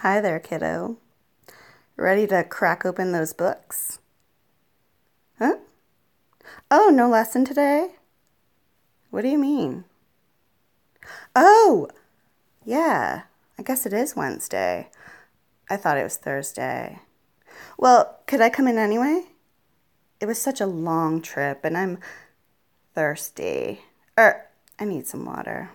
Hi there, kiddo. Ready to crack open those books? Huh? Oh, no lesson today? What do you mean? Oh, yeah, I guess it is Wednesday. I thought it was Thursday. Well, could I come in anyway? It was such a long trip and I'm thirsty. I need some water.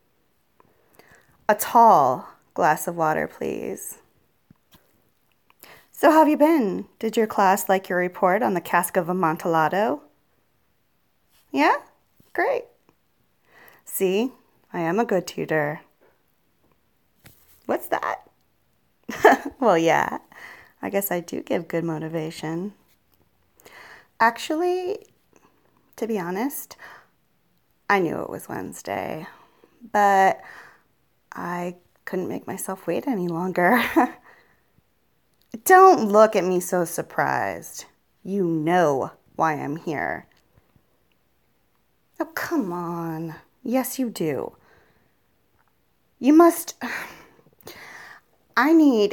A tall glass of water, please. So how have you been? Did your class like your report on the cask of Amontillado? Yeah? Great. See, I am a good tutor. What's that? Well, yeah, I guess I do give good motivation. Actually, to be honest, I knew it was Wednesday, but I couldn't make myself wait any longer. Don't look at me so surprised. You know why I'm here. Oh, come on. Yes, you do. You must... I need...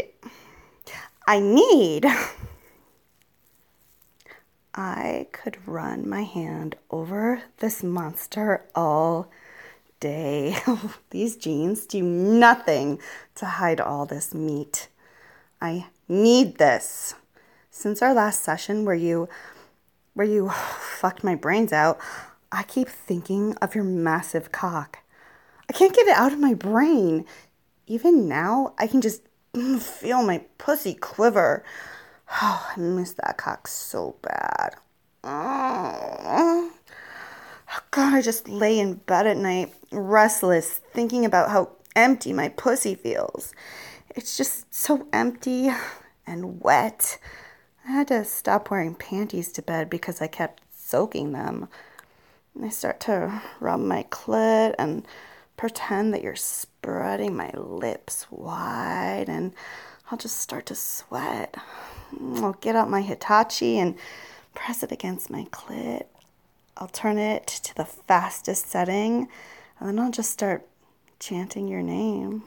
I could run my hand over this monster all day. These jeans do nothing to hide all this meat. I need this. Since our last session where you fucked my brains out, I keep thinking of your massive cock. I can't get it out of my brain. Even now, I can just feel my pussy quiver. Oh, I miss that cock so bad. Oh, God, I just lay in bed at night, restless, thinking about how empty my pussy feels. It's just so empty and wet. I had to stop wearing panties to bed because I kept soaking them. I start to rub my clit and pretend that you're spreading my lips wide, and I'll just start to sweat. I'll get out my Hitachi and press it against my clit. I'll turn it to the fastest setting, and then I'll just start chanting your name.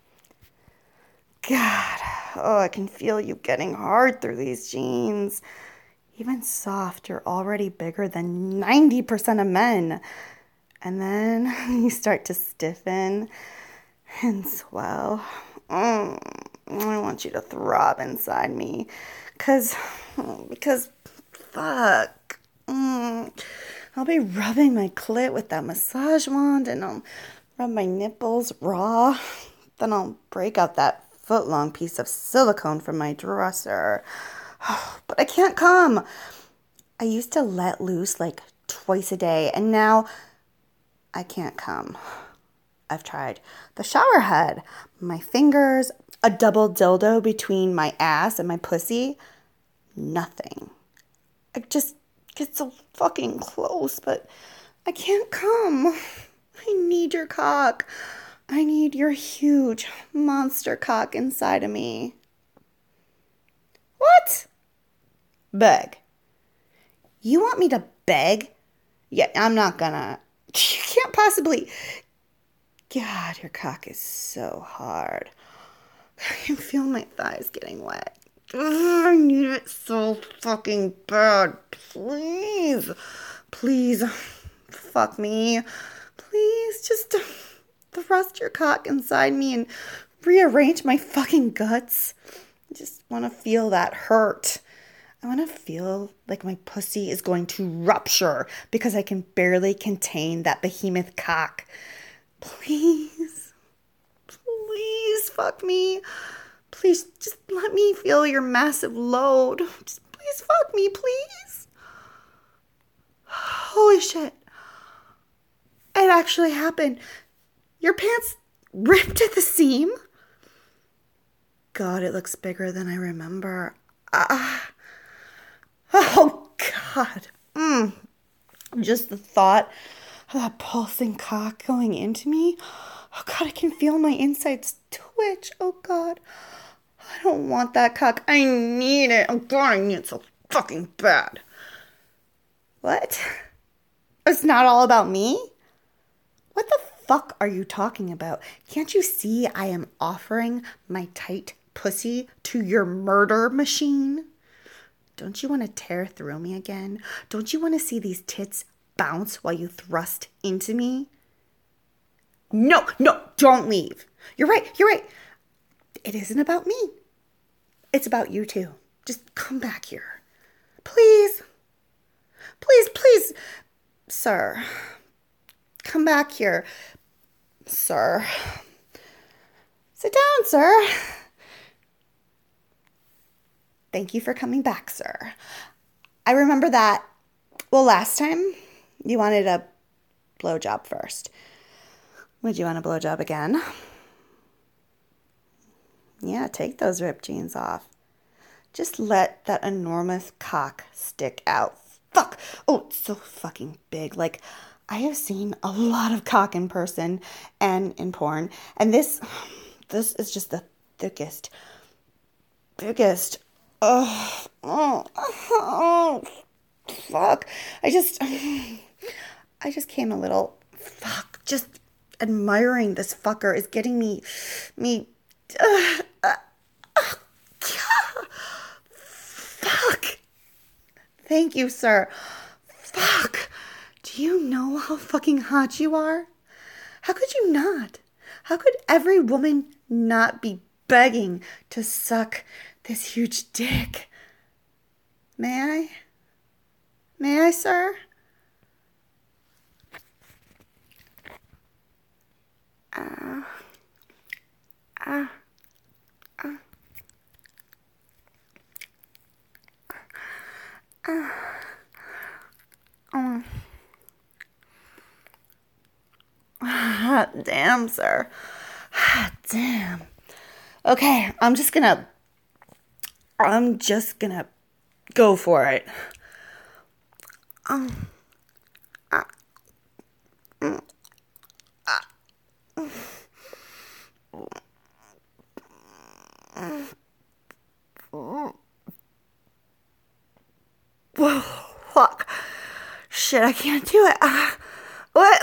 God, oh, I can feel you getting hard through these jeans. Even soft, you're already bigger than 90% of men. And then you start to stiffen and swell. I want you to throb inside me. Because, fuck. I'll be rubbing my clit with that massage wand, and I'll rub my nipples raw. Then I'll break out that foot-long piece of silicone from my dresser. But I can't come. I used to let loose like twice a day, and now I can't come. I've tried the shower head, my fingers, a double dildo between my ass and my pussy. Nothing. I just get so fucking close, but I can't come. I need your cock. I need your huge monster cock inside of me. What? Beg. You want me to beg? Yeah, I'm not gonna. You can't possibly. God, your cock is so hard. I can feel my thighs getting wet. Ugh, I need it so fucking bad. Please. Please. Fuck me. Please, just thrust your cock inside me and rearrange my fucking guts. I just want to feel that hurt. I want to feel like my pussy is going to rupture because I can barely contain that behemoth cock. Please. Please fuck me. Please just let me feel your massive load. Just please fuck me, please. Holy shit. It actually happened. Your pants ripped at the seam? God, it looks bigger than I remember. Oh, God. Just the thought of that pulsing cock going into me. Oh, God, I can feel my insides twitch. Oh, God. I don't want that cock. I need it. Oh, God, I need it so fucking bad. What? It's not all about me? What the fuck are you talking about? Can't you see I am offering my tight pussy to your murder machine? Don't you want to tear through me again? Don't you want to see these tits bounce while you thrust into me? No, don't leave. You're right. It isn't about me. It's about you too. Just come back here. Please. Please, sir. Come back here, sir. Sit down, sir. Thank you for coming back, sir. I remember that, well, last time you wanted a blowjob first. Would you want a blowjob again? Yeah, take those ripped jeans off. Just let that enormous cock stick out. Fuck! Oh, it's so fucking big. Like, I have seen a lot of cock in person and in porn. And this is just the biggest. Oh, fuck. I just came a little, fuck. Just admiring this fucker is getting me, fuck. Thank you, sir. Fuck. Do you know how fucking hot you are? How could you not? How could every woman not be begging to suck this huge dick? May I? May I, sir? Hot damn, sir. Hot damn. Okay, I'm just gonna go for it. Whoa, fuck. Shit, I can't do it. What?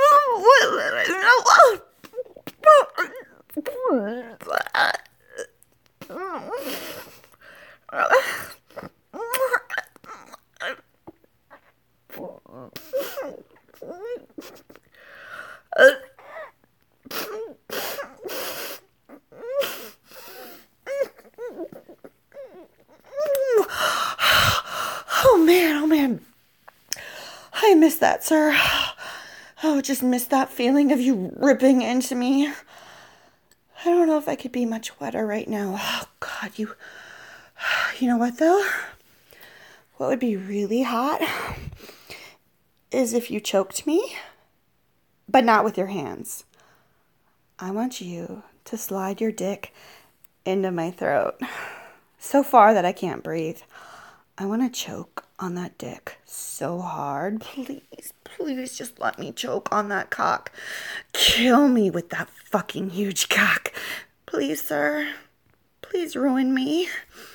Oh man. I miss that, sir. Oh, just miss that feeling of you ripping into me. I don't know if I could be much wetter right now. Oh, God, you know what, though? What would be really hot is if you choked me, but not with your hands. I want you to slide your dick into my throat so far that I can't breathe. I want to choke on that dick so hard. Please just let me choke on that cock. Kill me with that fucking huge cock. Please, sir. Please ruin me.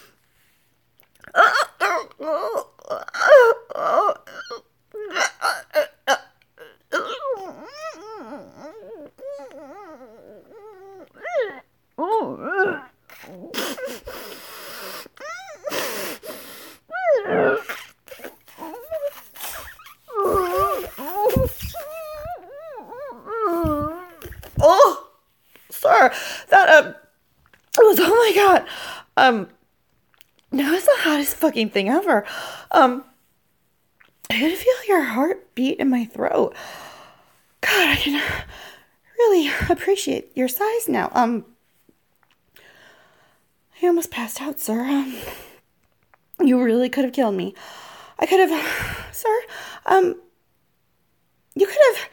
Oh, sir, that was, oh my God, that was the hottest fucking thing ever. I could feel your heart beat in my throat. God, I can really appreciate your size now. I almost passed out, sir. You really could have killed me. I could have, sir, you could have,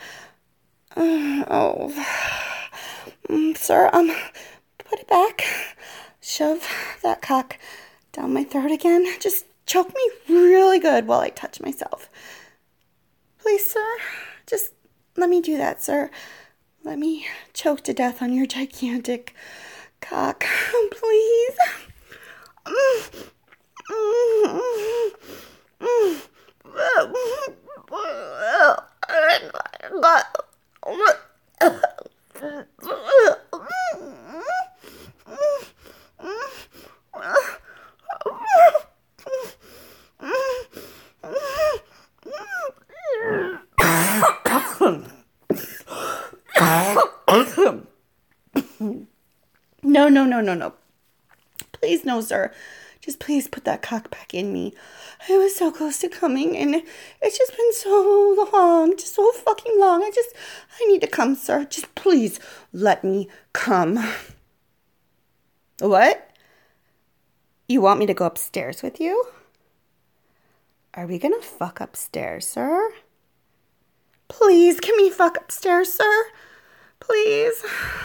sir, put it back. Shove that cock down my throat again. Just choke me really good while I touch myself. Please, sir, just let me do that, sir. Let me choke to death on your gigantic cock, please. No, no, no, no, no. Please, no, sir. Just please put that cock back in me. I was so close to coming, and it's just been so long, just so fucking long. I need to come, sir. Just please let me come. What? You want me to go upstairs with you? Are we gonna fuck upstairs, sir? Please, can we fuck upstairs, sir? Please.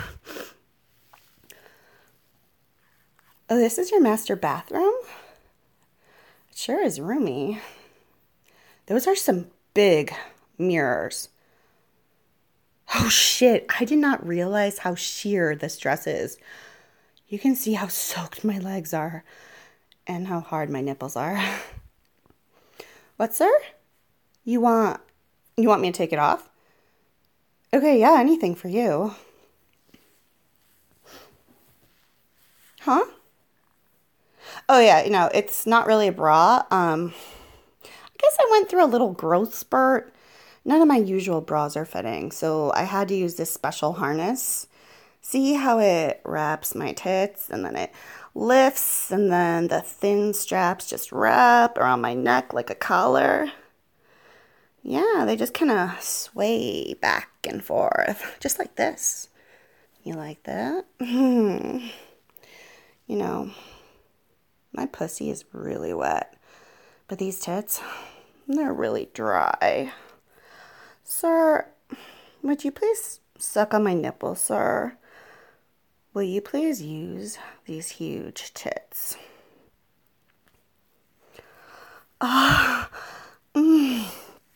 Oh, this is your master bathroom? It sure is roomy. Those are some big mirrors. Oh shit, I did not realize how sheer this dress is. You can see how soaked my legs are and how hard my nipples are. What, sir? You want me to take it off? Okay, yeah, anything for you. Huh? Oh yeah, it's not really a bra. I guess I went through a little growth spurt. None of my usual bras are fitting, so I had to use this special harness. See how it wraps my tits and then it lifts and then the thin straps just wrap around my neck like a collar. Yeah, they just kind of sway back and forth, just like this. You like that? My pussy is really wet, but these tits, they're really dry. Sir, would you please suck on my nipple, sir? Will you please use these huge tits? Ah, oh,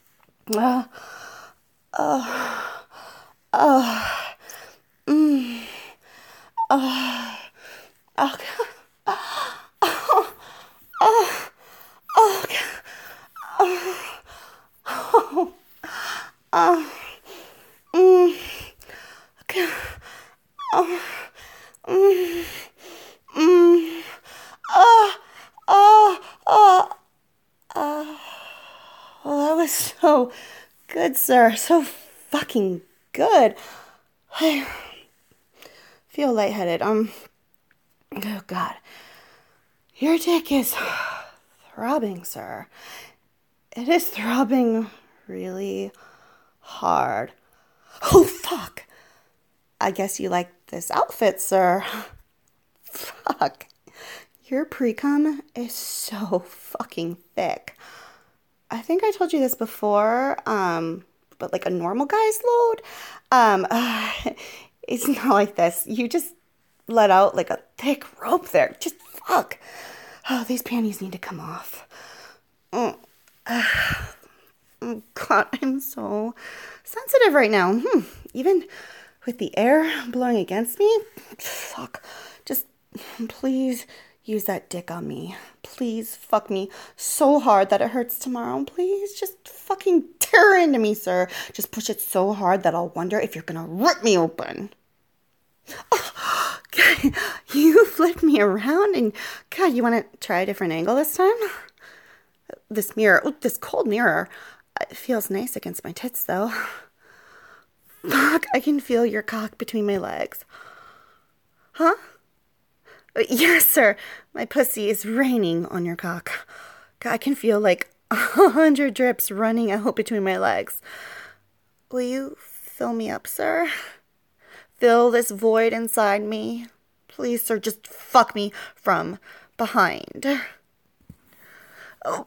well, that was so good, sir. So fucking good. I feel lightheaded. Oh God. Your dick is throbbing, sir. It is throbbing really hard. Oh, fuck. I guess you like this outfit, sir. Fuck. Your pre-cum is so fucking thick. I think I told you this before, but like a normal guy's load, it's not like this. You just let out like a thick rope there. Just fuck. Oh, these panties need to come off. Oh, God, I'm so sensitive right now. Even with the air blowing against me. Fuck. Just please use that dick on me. Please fuck me so hard that it hurts tomorrow. Please just fucking tear into me, sir. Just push it so hard that I'll wonder if you're gonna rip me open. Oh, God, you flipped me around and God, you want to try a different angle this time? This mirror, this cold mirror, it feels nice against my tits though. Fuck, I can feel your cock between my legs. Huh? Yes, sir. My pussy is raining on your cock. I can feel like 100 drips running out between my legs. Will you fill me up, sir? Fill this void inside me. Please, sir, just fuck me from behind. Oh.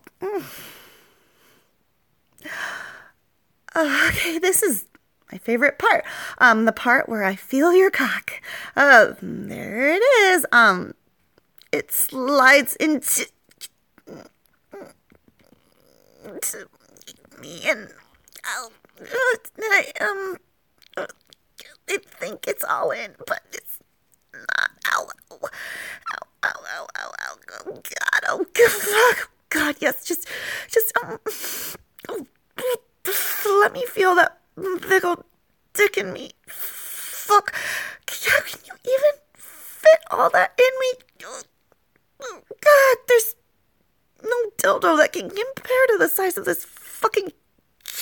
Okay, this is my favorite part. The part where I feel your cock. There it is. It slides into me and I think it's all in, but it's not. Ow, ow, ow, ow, ow, ow, ow. Oh God, oh God, God, yes, just, let me feel that big old dick in me. Fuck, how can you even fit all that in me? God, there's no dildo that can compare to the size of this fucking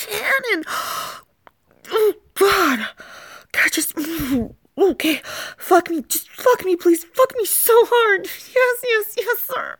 cannon. Oh God, God, just okay. fuck me. Just fuck me, please. Fuck me so hard. Yes, sir.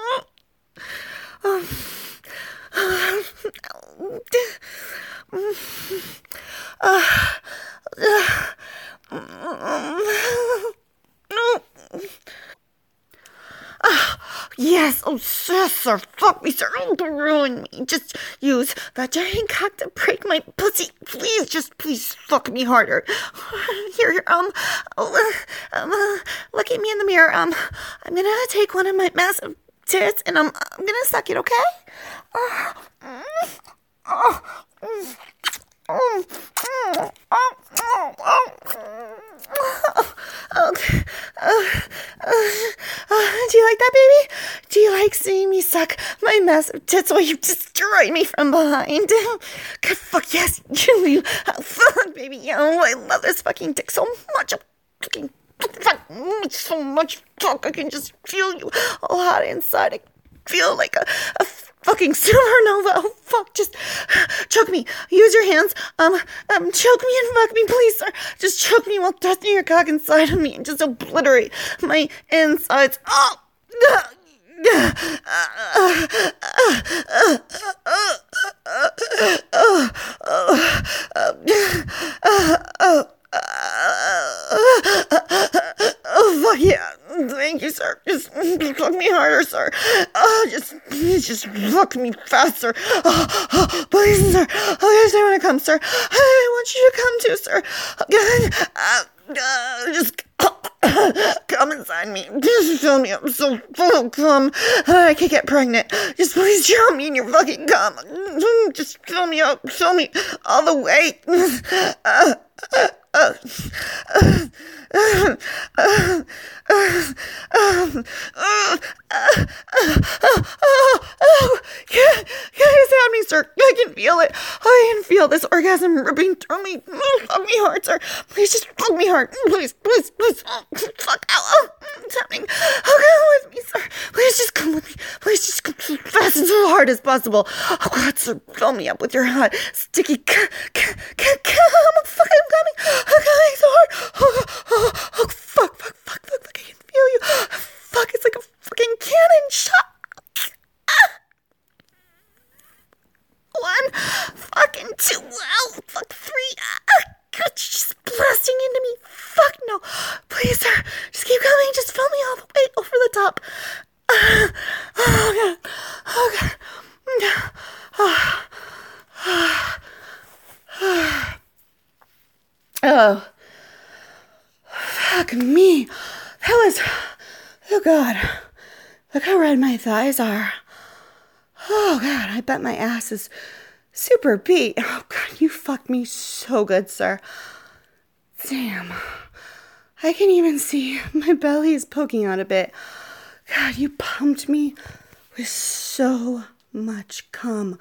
Yes, yes, sir. Fuck me, sir. Don't ruin me. Just use that giant cock to break my pussy. Please fuck me harder. Here, look at me in the mirror. I'm gonna take one of my massive tits and I'm gonna suck it, okay? Okay. Do you like that, baby? Do you like seeing me suck my massive tits while you destroy me from behind? God, fuck yes, you fuck, baby. I love this fucking dick so much. I'm fucking fuck so much. Fuck, I can just feel you all hot inside. I feel like a fucking supernova. Oh fuck, just choke me. Use your hands. Choke me and fuck me, please, sir. Just choke me while thrusting your cock inside of me and just obliterate my insides. Oh. Oh fuck yeah. Thank you, sir. Just fuck me harder, sir. Please just fuck me faster. Please, sir. Yes, I want to come, sir. I want you to come too, sir. Just come inside me. Just fill me up so full of cum. I can't get pregnant. Just please drown me in your fucking cum. Just fill me up. Fill me all the way. Guys, help me, sir. I can feel it. I can feel this orgasm ripping through me. Fuck me hard, sir. Please just fuck me hard. Please. Fuck. Ow. It's happening. Come with me, sir. Please just come with me. Please just come as fast and so hard as possible. Oh, God, sir. Fill me up with your hot, sticky cum. I'm coming. I'm coming so hard. Oh, fuck. I can feel you. Fuck, it's like a fucking cannon shot. 1, fucking 2, fuck 3. God, you're just blasting into me. Fuck no. Please, sir. Just keep coming. Just fill me all the way over the top. Oh, God. Oh, fuck me. That was, oh God, look how red my thighs are. Oh God, I bet my ass is super beat. Oh God, you fucked me so good, sir. Damn, I can even see my belly is poking out a bit. God, you pumped me with so much cum.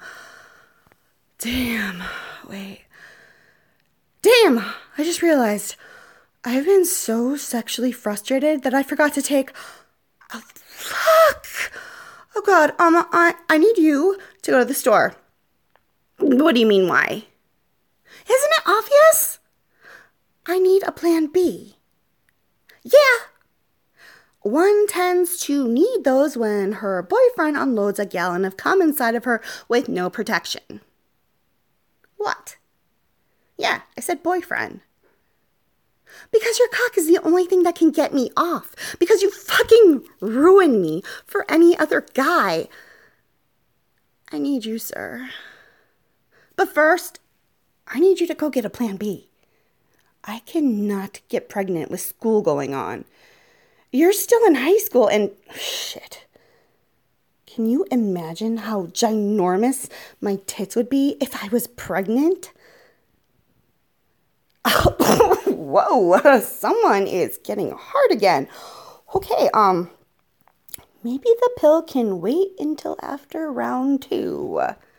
Damn, wait. Damn, I just realized I've been so sexually frustrated that I forgot to take a fuck. Oh God, I need you to go to the store. What do you mean, why? Isn't it obvious? I need a plan B. Yeah. One tends to need those when her boyfriend unloads a gallon of cum inside of her with no protection. What? Yeah, I said boyfriend. Because your cock is the only thing that can get me off. Because you fucking ruin me for any other guy. I need you, sir. But first, I need you to go get a plan B. I cannot get pregnant with school going on. You're still in high school and... Shit. Can you imagine how ginormous my tits would be if I was pregnant? Whoa, someone is getting hard again. Okay, maybe the pill can wait until after round 2.